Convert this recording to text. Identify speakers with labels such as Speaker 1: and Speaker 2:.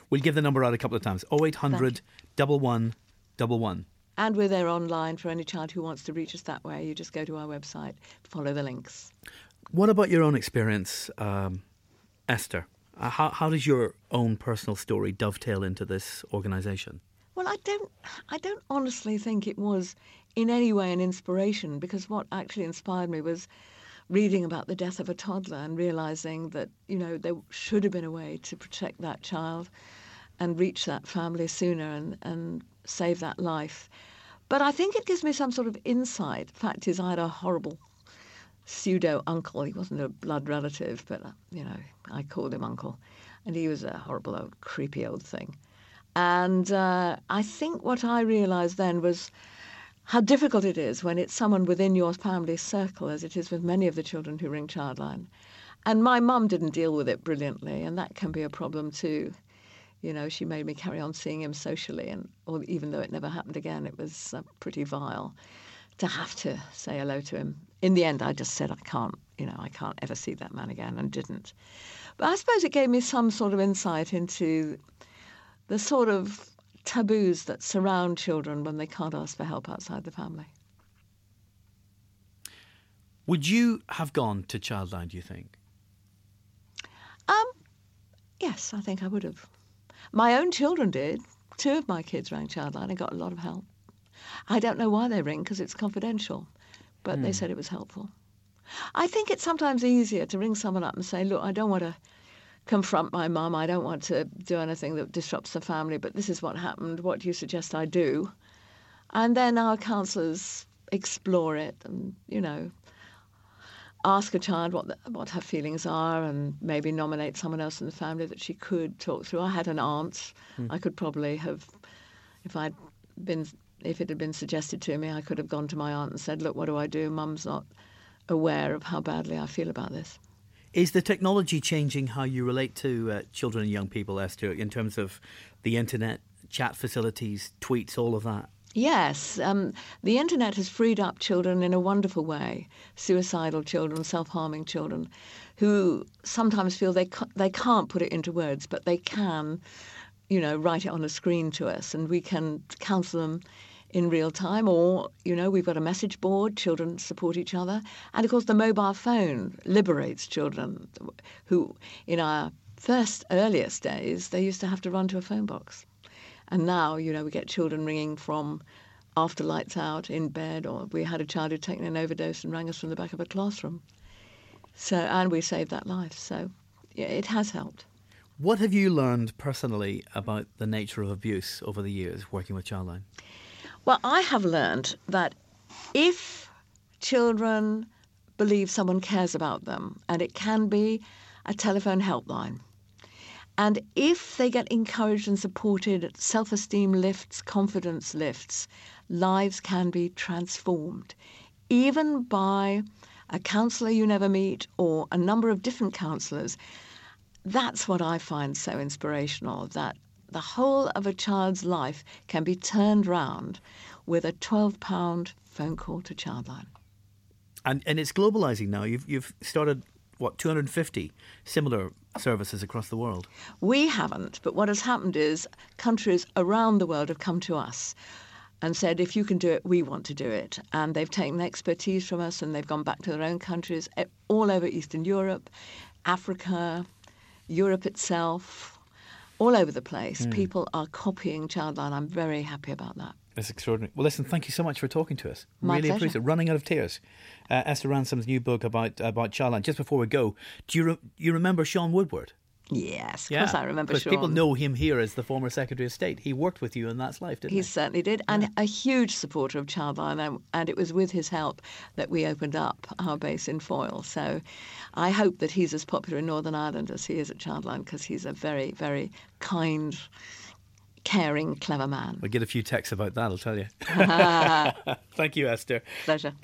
Speaker 1: We'll give the number out a couple of times. 0800 1111.
Speaker 2: And we're there online for any child who wants to reach us that way. You just go to our website, follow the links.
Speaker 1: What about your own experience, Esther? How does your own personal story dovetail into this organisation?
Speaker 2: Well, I don't honestly think it was in any way an inspiration, because what actually inspired me was reading about the death of a toddler and realising that, there should have been a way to protect that child and reach that family sooner and save that life. But I think it gives me some sort of insight. Fact is, I had a horrible pseudo-uncle. He wasn't a blood relative, but, I called him uncle. And he was a horrible, old, creepy old thing. And I think what I realised then was how difficult it is when it's someone within your family circle, as it is with many of the children who ring Childline. And my mum didn't deal with it brilliantly, and that can be a problem too. She made me carry on seeing him socially, or even though it never happened again, it was pretty vile to have to say hello to him. In the end, I just said, I can't ever see that man again, and didn't. But I suppose it gave me some sort of insight into the sort of taboos that surround children when they can't ask for help outside the family.
Speaker 1: Would you have gone to Childline, do you think?
Speaker 2: Yes, I think I would have. My own children did. 2 of my kids rang Childline and got a lot of help. I don't know why they ring, because it's confidential, but they said it was helpful. I think it's sometimes easier to ring someone up and say, look, I don't want to confront my mum, I don't want to do anything that disrupts the family, but this is what happened, what do you suggest I do? And then our counsellors explore it and, ask a child what her feelings are, and maybe nominate someone else in the family that she could talk through. I had an aunt. I could probably have, if it had been suggested to me, I could have gone to my aunt and said, look, what do I do? Mum's not aware of how badly I feel about this.
Speaker 1: Is the technology changing how you relate to children and young people, Esther, in terms of the internet, chat facilities, tweets, all of that?
Speaker 2: Yes. The internet has freed up children in a wonderful way, suicidal children, self-harming children, who sometimes feel they can't put it into words, but they can, write it on a screen to us, and we can counsel them in real time, or, we've got a message board, children support each other. And, of course, the mobile phone liberates children who, in our earliest days, they used to have to run to a phone box. And now, we get children ringing from after lights out, in bed, or we had a child who'd taken an overdose and rang us from the back of a classroom. And we saved that life. So, yeah, it has helped.
Speaker 1: What have you learned personally about the nature of abuse over the years working with Childline?
Speaker 2: Well, I have learned that if children believe someone cares about them, and it can be a telephone helpline, and if they get encouraged and supported, self-esteem lifts, confidence lifts, lives can be transformed, even by a counsellor you never meet or a number of different counsellors. That's what I find so inspirational, that the whole of a child's life can be turned round with a £12 phone call to Childline. And
Speaker 1: it's globalising now. You've started, 250 similar services across the world?
Speaker 2: We haven't, but what has happened is countries around the world have come to us and said, if you can do it, we want to do it. And they've taken expertise from us and they've gone back to their own countries, all over Eastern Europe, Africa, Europe itself, all over the place. People are copying Childline. I'm very happy about that.
Speaker 1: That's extraordinary. Well, listen, thank you so much for talking to us.
Speaker 2: My
Speaker 1: really
Speaker 2: pleasure.
Speaker 1: Appreciate it. Running Out of Tears. Esther Ransom's new book about Childline. Just before we go, do you remember Sean Woodward?
Speaker 2: Yes, of course I remember Sean.
Speaker 1: People know him here as the former Secretary of State. He worked with you in That's Life, didn't he?
Speaker 2: He certainly did, and a huge supporter of Childline, and it was with his help that we opened up our base in Foyle. So I hope that he's as popular in Northern Ireland as he is at Childline, because he's a very, very kind, caring, clever man.
Speaker 1: We'll get a few texts about that, I'll tell you. Thank you, Esther.
Speaker 2: Pleasure.